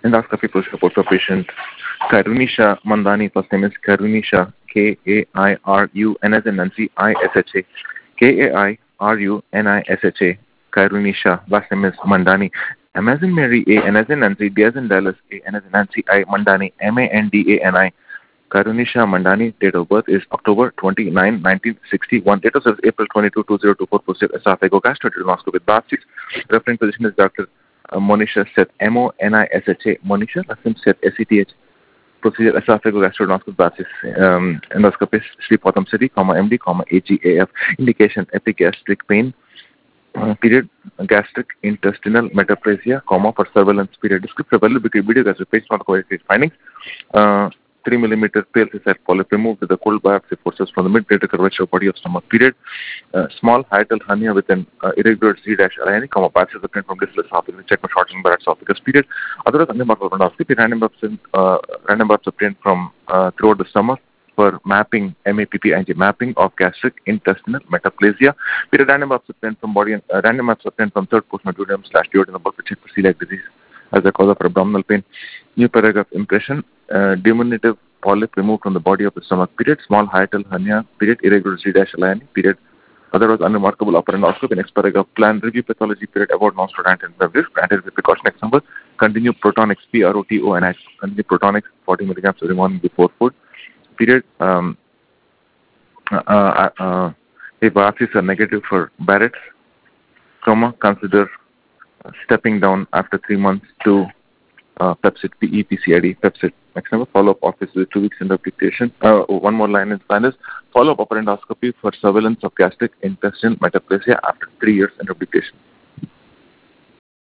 endoscopy procedure report for patient Karunisha Mandani. First name is Karunisha, K-A-I-R-U-N as in Nancy, I-S-H-A. K-A-I-R-U-N-I-S-H-A. Karunisha. Last name is Mandani. M as in Mary, A, N as in Nancy, D as in Dallas, A, N as in Nancy, I, Mandani, M-A-N-D-A-N-I. Karunisha Mandani. Date of birth is October 29, 1961. Date of service April 22, 2024. Posted esophagogastroenteroscopy with biopsies. Referring physician is Dr. Monisha Seth, M-O-N-I-S-H-A. Monisha, last name Seth, S-E-T-H. Procedure esophagogastroenteroscopy biopsies. Endoscopy Sri Potham City, MD, AGAF. Indication epigastric pain. Period gastric intestinal metaplasia, for surveillance period. Descriptive video gastric patient not qualified findings. 3 millimeter pale cystic polyp removed with the cold biopsy forces from the mid-greater curvature body of stomach. Period. Small hiatal hernia with an irregular Z-aligning, biopsy obtained from distal esophagus. Check for shortening by esophagus. Period. Otherwise, random biopsy obtained from throughout the stomach for mapping, MAPP, mapping of gastric intestinal metaplasia. Period. Random biopsy obtained from body and random biopsy obtained from third portion of duodenum/duodenal bulb to check for celiac disease as a cause of abdominal pain. New paragraph impression. Diminutive polyp removed from the body of the stomach. Period. Small hiatal hernia. Period. Irregular Z-aligning. Period. Otherwise unremarkable upper endoscopy. Next paragraph. Plan review pathology. Period. About non-steroidal anti-inflammatory. Granted with precaution. Example. Continue Protonix, P-R-O-T-O-N-X. Continue Protonix 40 milligrams every morning before food. Period. If biopsies are negative for Barrett's, consider stepping down after 3 months to Pepsid, PEPCID, Pepsid. Next number, follow-up office with 2 weeks induction. One more line in plan is follow-up upper endoscopy for surveillance of gastric intestinal metaplasia after 3 years induction.